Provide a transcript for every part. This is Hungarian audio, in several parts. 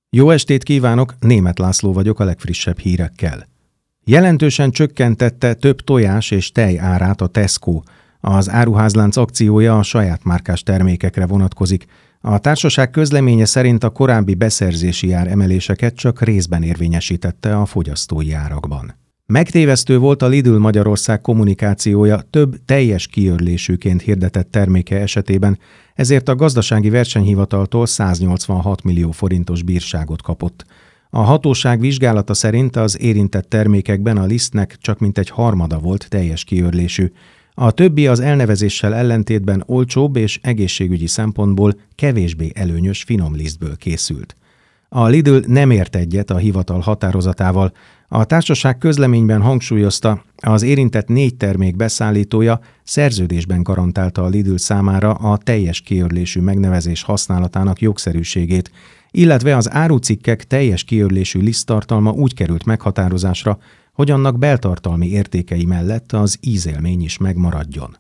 Jó estét kívánok, Németh László vagyok a legfrissebb hírekkel. Jelentősen csökkentette több tojás és tej árát a Tesco. Az áruházlánc akciója a saját márkás termékekre vonatkozik. A társaság közleménye szerint a korábbi beszerzési áremeléseket csak részben érvényesítette a fogyasztói árakban. Megtévesztő volt a Lidl Magyarország kommunikációja több teljes kiörlésűként hirdetett terméke esetében, ezért a gazdasági versenyhivataltól 186 millió forintos bírságot kapott. A hatóság vizsgálata szerint az érintett termékekben a lisztnek csak mintegy harmada volt teljes kiörlésű. A többi az elnevezéssel ellentétben olcsóbb és egészségügyi szempontból kevésbé előnyös finom lisztből készült. A Lidl nem ért egyet a hivatal határozatával. A társaság közleményben hangsúlyozta, az érintett 4 termék beszállítója szerződésben garantálta a Lidl számára a teljes kiörlésű megnevezés használatának jogszerűségét, illetve az árucikkek teljes kiörlésű liszttartalma úgy került meghatározásra, hogy annak beltartalmi értékei mellett az ízélmény is megmaradjon.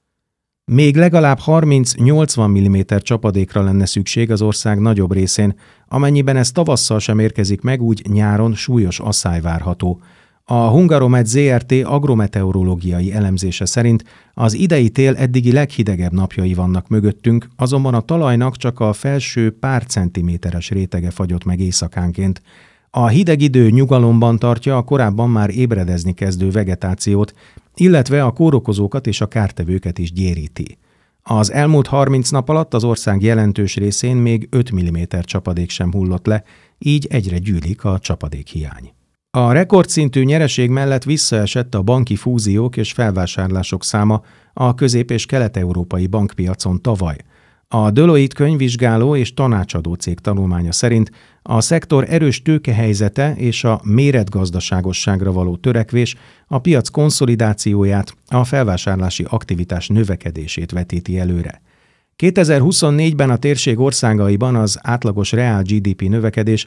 Még legalább 30-80 mm csapadékra lenne szükség az ország nagyobb részén, amennyiben ez tavasszal sem érkezik meg, úgy nyáron súlyos asszály várható. A Hungaromet Zrt. Agrometeorológiai elemzése szerint az idei tél eddigi leghidegebb napjai vannak mögöttünk, azonban a talajnak csak a felső pár centiméteres rétege fagyott meg éjszakánként. A hideg idő nyugalomban tartja a korábban már ébredezni kezdő vegetációt, illetve a kórokozókat és a kártevőket is gyéríti. Az elmúlt 30 nap alatt az ország jelentős részén még 5 mm csapadék sem hullott le, így egyre gyűlik a csapadékhiány. A rekordszintű nyereség mellett visszaesett a banki fúziók és felvásárlások száma a közép- és kelet-európai bankpiacon tavaly. A Deloitte könyvvizsgáló és tanácsadó cég tanulmánya szerint a szektor erős tőkehelyzete és a méretgazdaságosságra való törekvés a piac konszolidációját, a felvásárlási aktivitás növekedését vetíti előre. 2024-ben a térség országaiban az átlagos reál GDP növekedés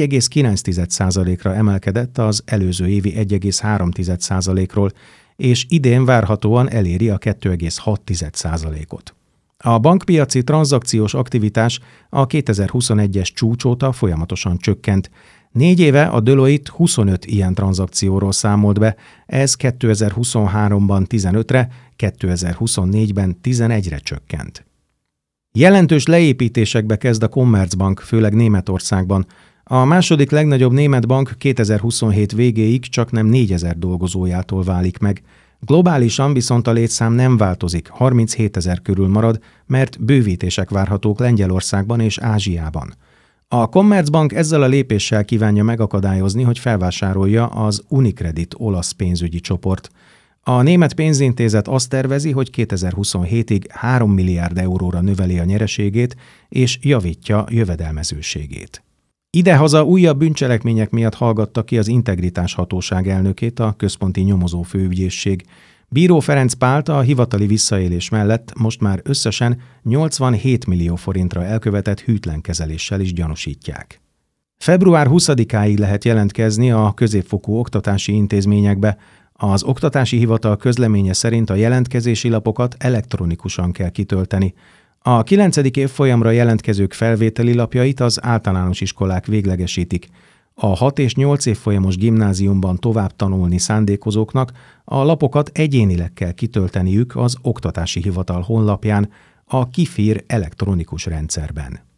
1,9%-ra emelkedett az előző évi 1,3%-ról, és idén várhatóan eléri a 2,6%-ot. A bankpiaci tranzakciós aktivitás a 2021-es csúcs óta folyamatosan csökkent. 4 éve a Deloitte 25 ilyen tranzakcióról számolt be, ez 2023-ban 15-re, 2024-ben 11-re csökkent. Jelentős leépítésekbe kezd a Commerzbank, főleg Németországban. A második legnagyobb német bank 2027 végéig csaknem 4000 dolgozójától válik meg. Globálisan viszont a létszám nem változik, 37 000 körül marad, mert bővítések várhatók Lengyelországban és Ázsiában. A Commerzbank ezzel a lépéssel kívánja megakadályozni, hogy felvásárolja az Unicredit olasz pénzügyi csoport. A német pénzintézet azt tervezi, hogy 2027-ig 3 milliárd euróra növeli a nyereségét és javítja jövedelmezőségét. Idehaza újabb bűncselekmények miatt hallgatta ki az Integritás Hatóság elnökét a Központi Nyomozó Főügyészség. Bíró Ferenc Pált a hivatali visszaélés mellett most már összesen 87 millió forintra elkövetett hűtlenkezeléssel is gyanúsítják. Február 20-áig lehet jelentkezni a középfokú oktatási intézményekbe. Az Oktatási Hivatal közleménye szerint a jelentkezési lapokat elektronikusan kell kitölteni. A 9. évfolyamra jelentkezők felvételi lapjait az általános iskolák véglegesítik. A 6 és 8 évfolyamos gimnáziumban tovább tanulni szándékozóknak a lapokat egyénileg kell kitölteniük az Oktatási Hivatal honlapján, a KIFIR elektronikus rendszerben.